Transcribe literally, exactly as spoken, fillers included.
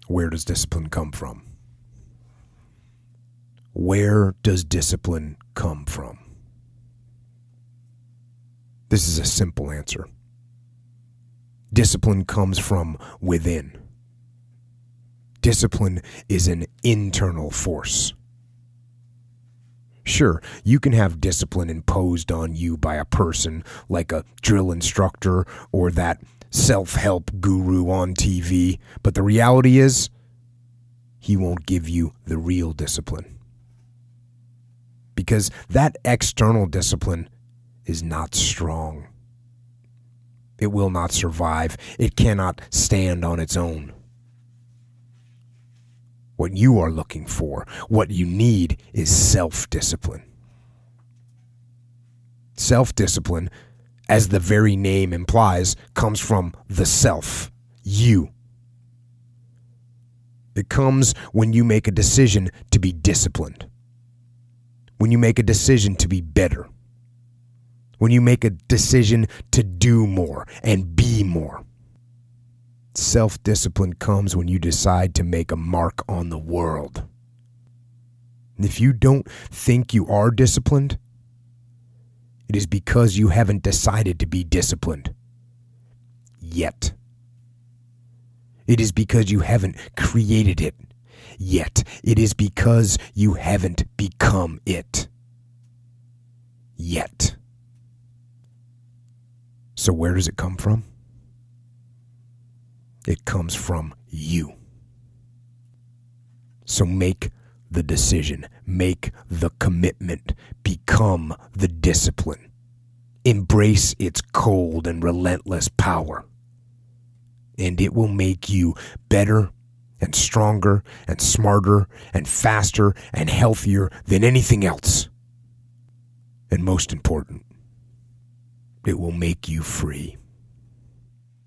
Where does discipline come from? Where does discipline come from? This is a simple answer. Discipline comes from within. Discipline is an internal force. Sure, you can have discipline imposed on you by a person like a drill instructor or that self-help guru on T V, but the reality is, he won't give you the real discipline. Because that external discipline is not strong. It will not survive. It cannot stand on its own. What you are looking for, what you need, is self-discipline. Self-discipline, as the very name implies, comes from the self, you. It comes when you make a decision to be disciplined. When you make a decision to be better. When you make a decision to do more and be more. Self-discipline comes when you decide to make a mark on the world. And if you don't think you are disciplined, it is because you haven't decided to be disciplined yet. It is because you haven't created it yet. It is because you haven't become it yet. So where does it come from? It comes from you. So make the decision. Make the commitment. Become the discipline. Embrace its cold and relentless power. And it will make you better and stronger and smarter and faster and healthier than anything else. And most important, it will make you free.